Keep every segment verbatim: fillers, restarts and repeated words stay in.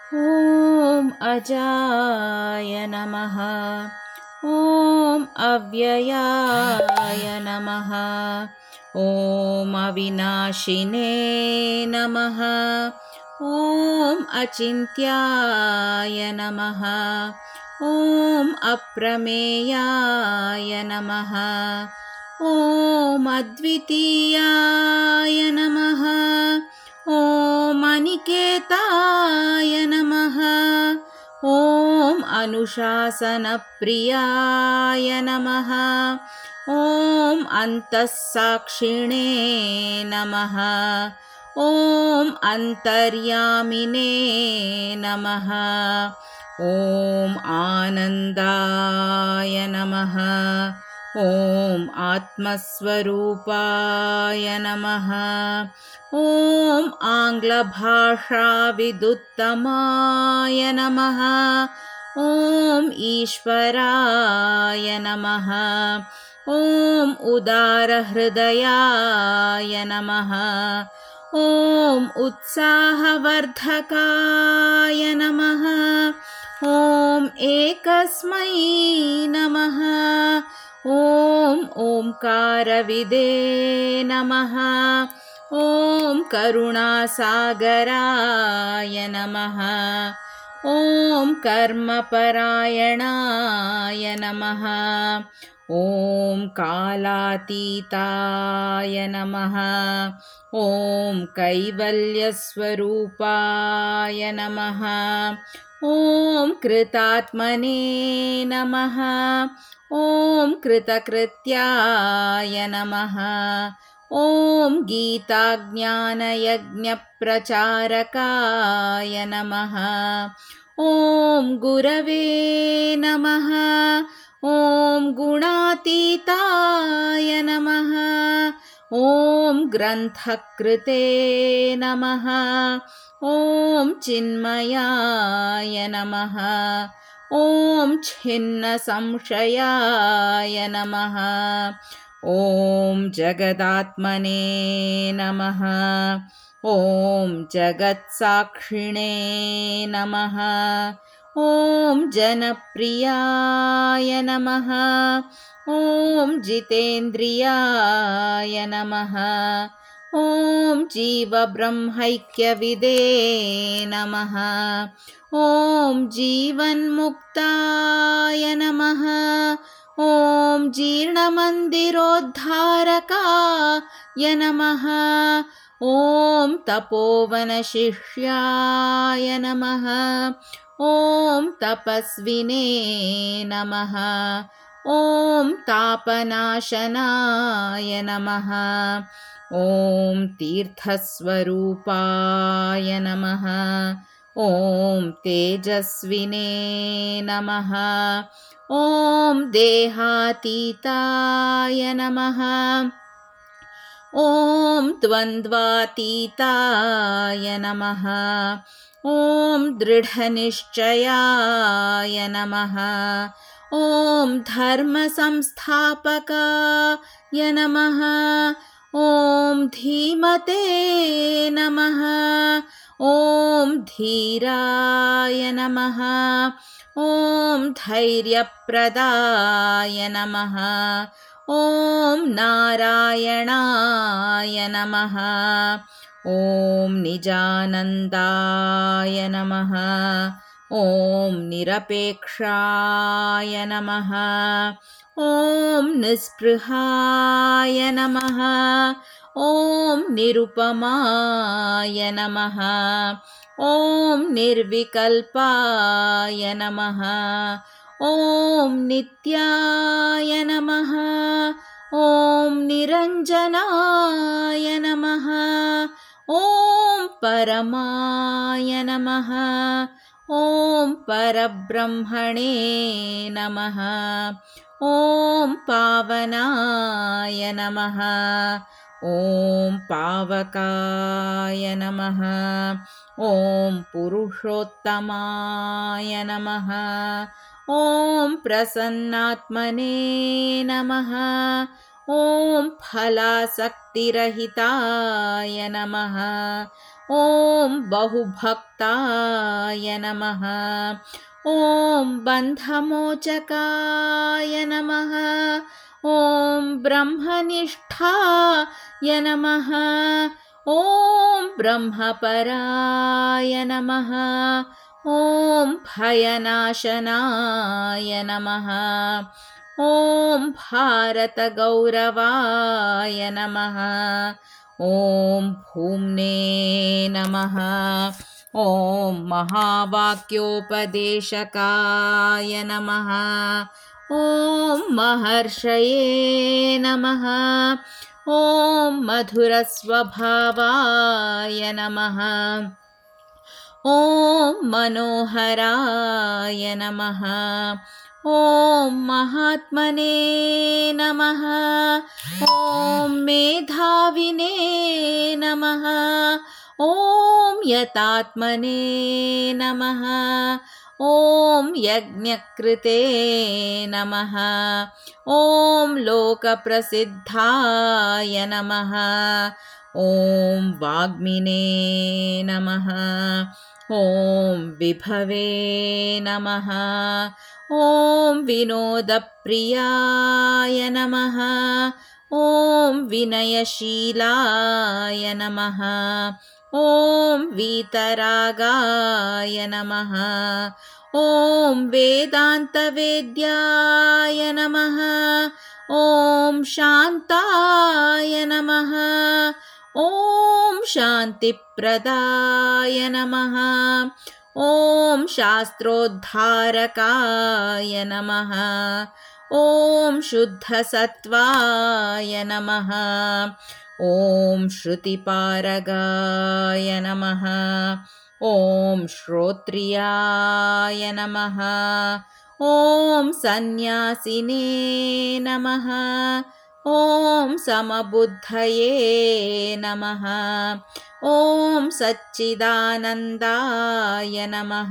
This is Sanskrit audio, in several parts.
ॐ अजाय नमः। ॐ अव्ययाय नमः। ॐ अविनाशिने नमः। ॐ अचिन्त्याय नमः। ॐ अप्रमेयाय नमः। ॐ अद्वितीयाय नमः। ॐ अनिकेताय नमः। ॐ अनुशासनप्रियाय नमः। ॐ अन्तःसाक्षिणे नमः। ॐ अन्तर्यामिने नमः। ॐ आनन्दाय नमः। ॐ आत्मस्वरूपाय नमः। ॐ आङ्ग्लभाषाविदुत्तमाय नमः। ॐ ईश्वराय नमः। ॐ उदारहृदयाय नमः। ॐ उत्साहवर्धकाय नमः। ॐ एकस्मै नमः। ॐ ओंकारविदे नमः। ॐ करुणासागराय नमः। ॐ कर्मपरायणाय नमः। ॐ कालातीताय नमः। ॐ कैवल्यस्वरूपाय नमः। ॐ कृतात्मने नमः। ॐ कृतकृत्याय नमः। ॐ गीताज्ञानयज्ञप्रचारकाय नमः। ॐ गुरवे नमः। ॐ गुणातीताय नमः। ॐ ग्रन्थकृते नमः। ॐ चिन्मयाय नमः। ॐ छिन्नसंशयाय नमः। ॐ जगदात्मने नमः। ॐ जगत्साक्षिणे नमः। ॐ जनप्रियाय नमः। ॐ जितेन्द्रियाय नमः। ॐ जीवब्रह्मैक्यविदे नमः। ॐ जीवन्मुक्ताय नमः। ॐ जीर्णमन्दिरोद्धारकाय नमः। ॐ तपोवनशिष्याय नमः। ॐ तपस्विने नमः। ॐ तापनाशनाय नमः। ॐ तीर्थस्वरूपाय नमः। ॐ तेजस्विने नमः। ॐ देहातीताय नमः। ॐ द्वन्द्वातीताय नमः। ॐ दृढनिश्चयाय नमः। ॐ धर्मसंस्थापकाय नमः। ॐ धीमते नमः। ॐ धीराय नमः। ॐ धैर्यप्रदाय नमः। ॐ नारायणाय नमः। ॐ निजानन्दाय नमः। ॐ निरपेक्षाय नमः। ॐ निस्पृहाय नमः। ॐ निरुपमाय नमः। ॐ निर्विकल्पाय नमः। ॐ नित्याय नमः। ॐ निरञ्जनाय नमः। ॐ परमाय नमः। ॐ परब्रह्मणे नमः। ॐ पावनाय नमः। ॐ पावकाय नमः। ॐ पुरुषोत्तमाय नमः। ॐ प्रसन्नात्मने नमः। ॐ फलासक्तिरहिताय नमः। ॐ बहुभक्ताय नमः। ॐ बन्धमोचकाय नमः। ॐ ब्रह्मनिष्ठाय नमः। ॐ ब्रह्मपराय नमः। ॐ भयनाशनाय नमः। ॐ भारतगौरवाय नमः। ॐ भूम्ने नमः। ॐ महावाक्योपदेशकाय नमः। ॐ महर्षये नमः। ॐ मधुरस्वभावाय नमः। ॐ मनोहराय नमः। ॐ महात्मने नमः। ॐ मेधाविने नमः। ॐ यतात्मने नमः। ॐ यज्ञकृते नमः। ॐ लोकप्रसिद्धाय नमः। ॐ वाग्मिने नमः। ॐ विभवे नमः। ॐ विनोदप्रियाय नमः। ॐ विनयशीलाय नमः। ॐ वीतरागाय नमः। ॐ वेदान्तवेद्याय नमः। ॐ शान्ताय नमः। ॐ शान्तिप्रदाय नमः। ॐ शास्त्रोद्धारकाय नमः। ॐ शुद्धसत्त्वाय नमः। ॐ श्रुतिपारगाय नमः। ॐ श्रोत्रियाय नमः। ॐ सन्न्यासिने नमः। ॐ समबुद्धये नमः। ॐ सच्चिदानन्दाय नमः।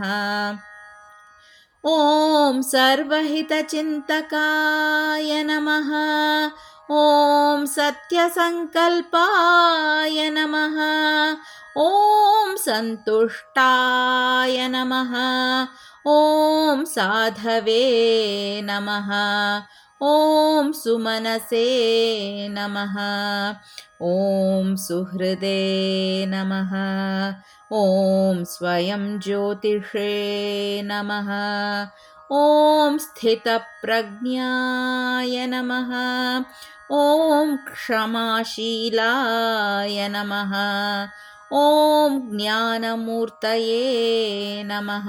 ॐ सर्वहितचिन्तकाय नमः। ॐ सत्यसङ्कल्पाय नमः। ॐ सन्तुष्टाय नमः। ॐ साधवे नमः। ॐ सुमनसे नमः। ॐ सुहृदे नमः। ॐ स्वयं ज्योतिषे नमः। ॐ स्थितप्रज्ञाय नमः। ॐ क्षमाशीलाय नमः। ॐ ज्ञानमूर्तये नमः।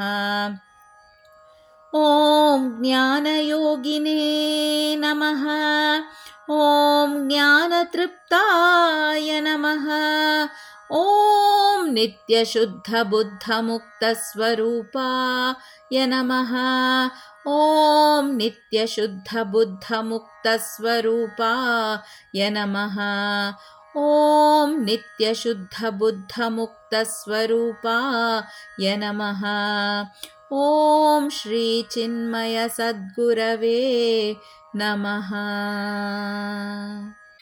ॐ ज्ञानयोगिने नमः। ॐ ज्ञानतृप्ताय नमः। ॐ नित्यशुद्धबुद्धमुक्तस्वरूपाय नमः। ॐ नित्यशुद्धबुद्धमुक्तस्वरूपाय नमः। ॐ नित्यशुद्धबुद्धमुक्तस्वरूपाय नमः। ॐ श्रीचिन्मयसद्गुरवे नमः।